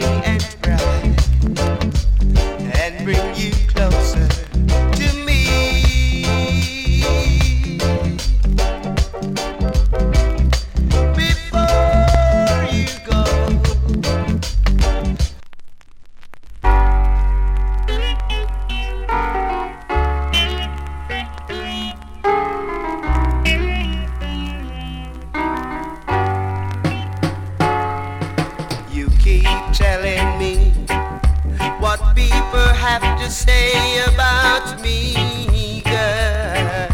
and bright and bring you closer to me. Before you go, you keep telling me what people have to say about me, girl.